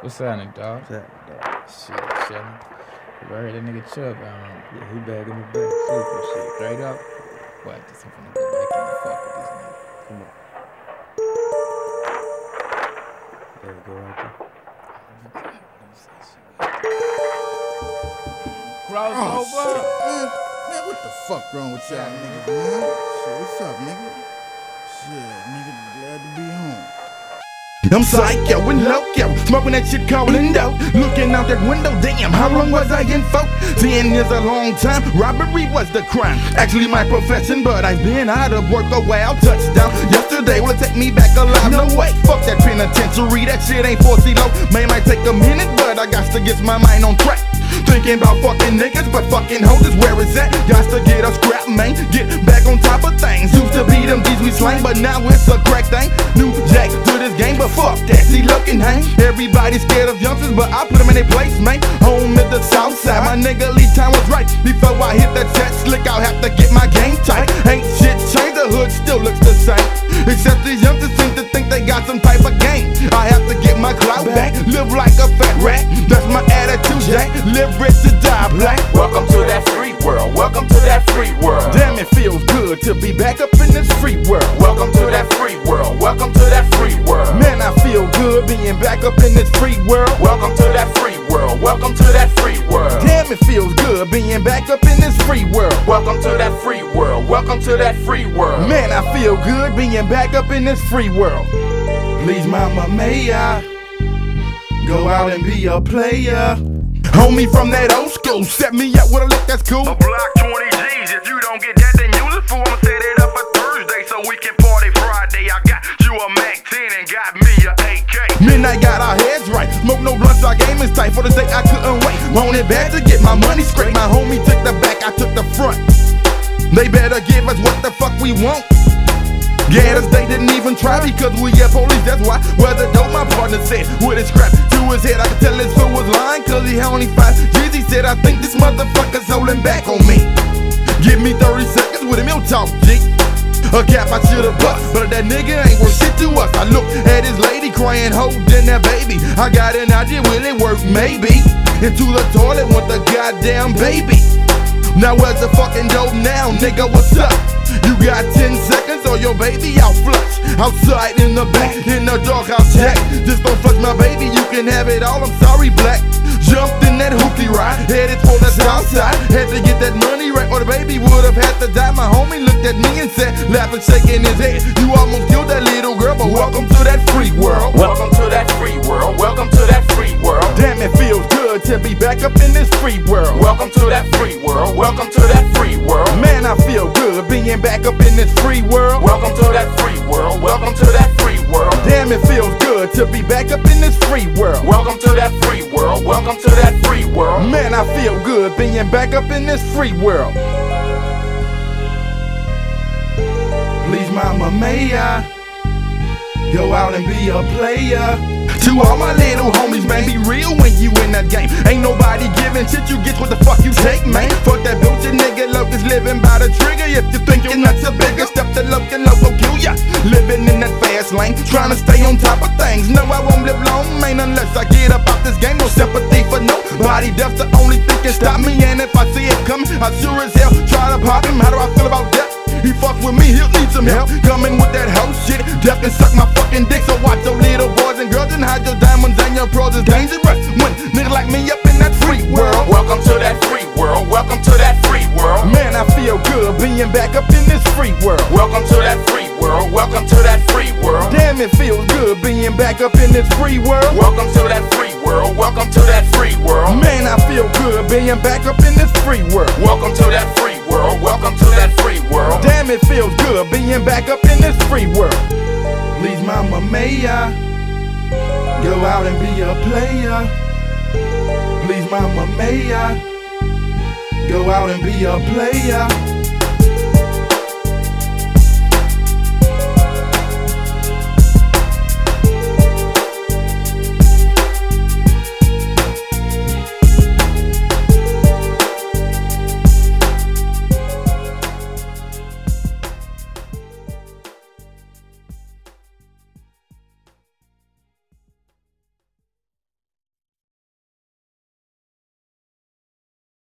What's happening, dog? What's happening, dog? Shit, chillin'. You heard that nigga Chubb Yeah, he back in the back, sleeping shit. straight up. What? This I'm finna go back in and fuck with this nigga. Come on. There we go right there. Crossover. Man, what the fuck wrong with y'all niggas, man? Shit, what's up, nigga? Shit, nigga, glad to be home. I'm psycho and loco, smoking that shit called Lindo. Looking out that window, damn, how long was I in folk? 10 years a long time, robbery was the crime. Actually my profession, but I've been out of work a while. Touchdown yesterday, will it take me back alive? No way, fuck that penitentiary, that shit ain't for CeeLo. May might take a minute, but I got to get my mind on track. Thinking about fucking niggas, but fucking hoes is where it's at. Got to get a scrap, man, get back on top of things. Used to be them G's we slang, but now it's a crack thing. New jack to this game, but fuck that, see looking hang. Everybody scared of youngsters, but I put them in their place, man. Home at the south side, my nigga Lee time was right. Before I hit that set slick, I'll have to get my game tight. Ain't shit changed, the hood still looks the same. Except these youngsters seem to think they got some type of game. I have to get my clout back, live like a fat rat. That's my attitude, Jack. Live rich to die black. Welcome to that free world. Welcome to that free world. Damn, it feels good to be back up in this free world. Welcome to that free world. Welcome to that free world. Man, I feel good being back up in this free world. Welcome to that free world. Welcome to that free world. Damn, it feels good being back up in this free world. Welcome to that free world. Welcome to that free world. Man, I feel good being back up in this free world. Please, mama, may I go out and be a player? Homie from that old school, set me up with a lick that's cool. A block 20 G's, if you don't get that, then use it for. I'ma set it up for Thursday so we can party Friday. I got you a Mac 10 and got me a AK. Midnight got our heads right, smoke no blunts, our game is tight. For the day I couldn't wait, wanted back to get my money straight. My homie took the back, I took the front. They better give us what the fuck we want. Get us, they didn't even try because we are police, that's why. Well, the dope my partner said with his scrap to his head. I could tell his fool was lying cause he had only 5 G's. He said, I think this motherfucker's holding back on me. Give me 30 seconds with him, he'll talk, G. A cap I should've bust, but that nigga ain't worth shit to us. I looked at his lady crying, holding that baby. I got an idea, will it work? Maybe. Into the toilet with the goddamn baby. Now where's the fucking dope now, nigga, what's up? You got 10 seconds or your baby out flush. Outside in the back, in the doghouse jack. Just don't flush my baby, you can have it all, I'm sorry black. Jumped in that hoopty ride, headed for the south side. Had to get that money right or the baby would've had to die. My homie looked at me and said, laughing, shaking his head, you almost killed that little girl, but welcome to that free world. Welcome to that free world. Welcome to that free world. Damn, it feels good to be back up in this free world. Welcome to that free world. Welcome to that free world. Man, I feel good being back up in this free world. Welcome to that free world. Welcome to that free world. Damn, it feels good to be back up in this free world. Welcome to that free world. Welcome to that free world. Man, I feel good being back up in this free world. Please, mama, may I go out and be a player? To all my little homies, man, be real when you in that game. Ain't nobody giving shit, you get what the fuck you take, man. Fuck that bullshit, nigga, locust living by the trigger. If you think you're nuts, a bigger step, the local will kill ya. Living in that fast lane, trying to stay on top of things. No, I won't live long, man, unless I get up out this game. No sympathy for nobody, that's the only thing can stop me. And if I see it coming, I sure as hell try to pop him. How do I feel about that? He fuck with me, he'll need some help. Coming with that house shit, death can suck my fucking dick. So watch your little boys and girls and hide your diamonds and your pros is dangerous. When niggas like me up in that free world. Welcome to that free world. Welcome to that free world. Man, I feel good being back up in this free world. Welcome to that free world. Welcome to that free world. Damn, it feels good being back up in this free world. Welcome to that free world. Welcome to that free world. Man, I feel good being back up in this free world. Welcome to that free world. Welcome to that free world. Damn, it feels good being back up in this free world. Please, mama, may I go out and be a player? Please, mama, may I go out and be a player?